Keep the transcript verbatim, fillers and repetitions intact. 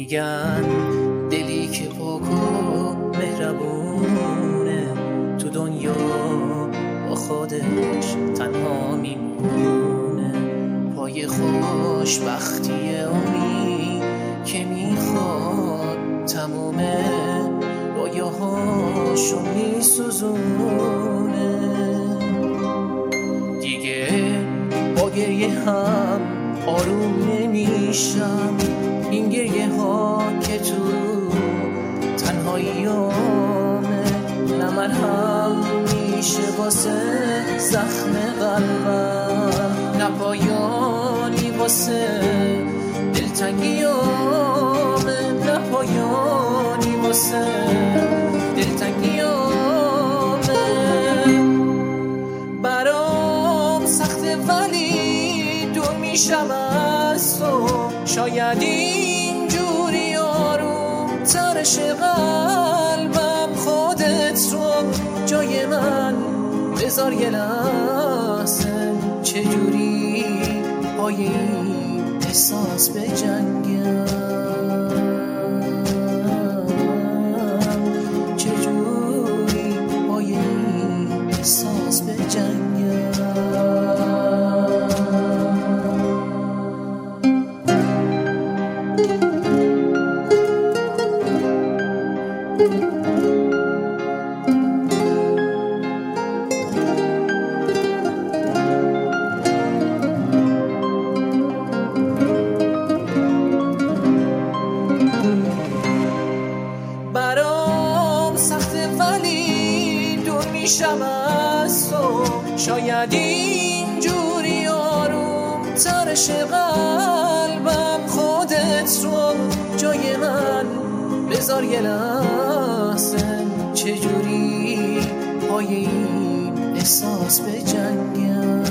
میگن دلی که پاک و مهربونه تو دنیا با خودش تنها میمونه. پای خوشبختی اونی که میخواد تمومه رویاهاشو میسوزونه. دیگه با گریه هم آروم نمیشم، این گریه ها که تو تنهاییامه نه مرهم میشه واسه زخم قلبم، نه پایانی واسه دلتنگیامه، نه پایانی واسه دلتنگیامه. برام سخته ولی دور میشم از تو، شاید اینجوری آروم ترش قلبم. خودت رو جای من بذار یه لحظه، چجوری پای این احساس بجنگم، چجوری پای این احساس بجنگم. برام سخته ولی دور میشم از تو، شاید اینجوری آروم ترش قلبم. خودت رو جای من بذار یه لحظه، چجوری پای این احساس بجنگم.